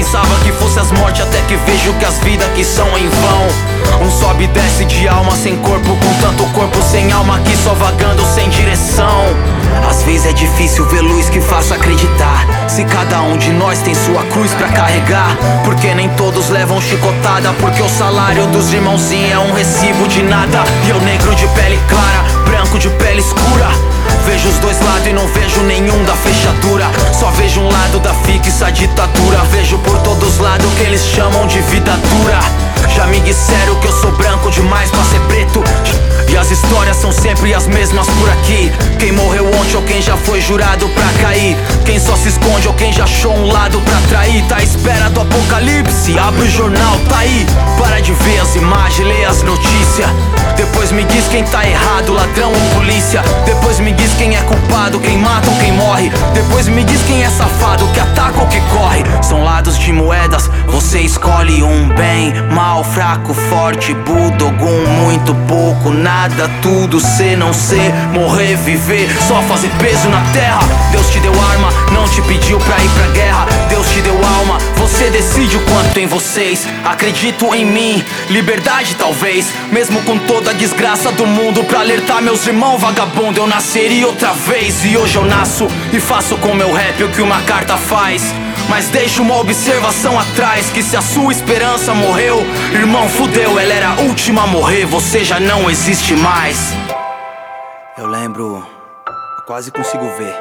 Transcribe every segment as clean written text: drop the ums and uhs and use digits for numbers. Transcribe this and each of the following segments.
pensava que fosse as mortes, até que vejo que as vidas que são em vão. Um sobe e desce de alma sem corpo, com tanto corpo sem alma aqui só vagando sem direção. Às vezes é difícil ver luz que faça acreditar, se cada um de nós tem sua cruz pra carregar. Porque nem todos levam chicotada, porque o salário dos irmãozinhos é um recibo de nada. E eu negro de pele clara, branco de pele escura, vejo os dois lados e não vejo nenhum da fechadura. Só vejo um lado da fixa ditadura, vejo por todos lados que eles chamam de vida dura. Já me disseram que eu sou branco demais pra ser preto, e as histórias são sempre as mesmas por aqui. Quem morreu ontem ou quem já foi jurado pra cair, quem só se esconde ou quem já achou um lado pra trair. Tá à espera do apocalipse, abre o jornal, tá aí. Para de ver as imagens, lê as notícias. Depois me diz quem tá errado, ladrão ou polícia. Depois me diz quem é culpado, quem mata ou quem morre. Depois me diz quem é safado, que ataca ou que corre. São lados de moedas, você escolhe um. Bem, mal, fraco, forte, budogum, muito pouco, nada, tudo, ser, não ser, morrer, viver, só fazer peso na terra. Deus te deu arma, não te pediu pra ir pra guerra. Deus te deu alma, você decide o quanto em vocês. Acredito em mim, liberdade talvez, mesmo com toda a desgraça do mundo, pra alertar meus irmãos vagabundo. Eu nasceria outra vez e hoje eu nasço e faço com meu rap o que uma carta faz. Mas deixo uma observação atrás, que se a sua esperança morreu, irmão, fudeu, ela era a última a morrer, você já não existe mais. Eu lembro, eu quase consigo ver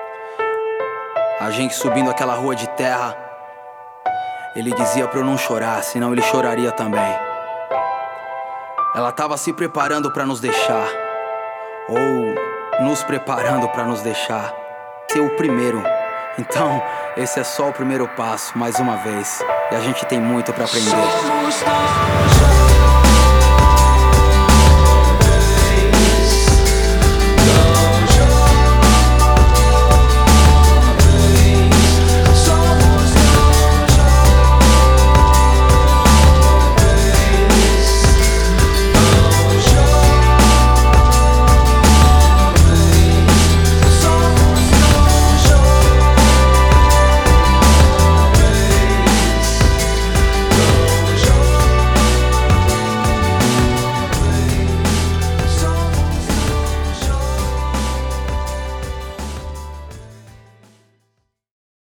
a gente subindo aquela rua de terra. Ele dizia pra eu não chorar, senão ele choraria também. Ela tava se preparando pra nos deixar, ou nos preparando pra nos deixar ser o primeiro. Então, esse é só o primeiro passo, mais uma vez, e a gente tem muito pra aprender.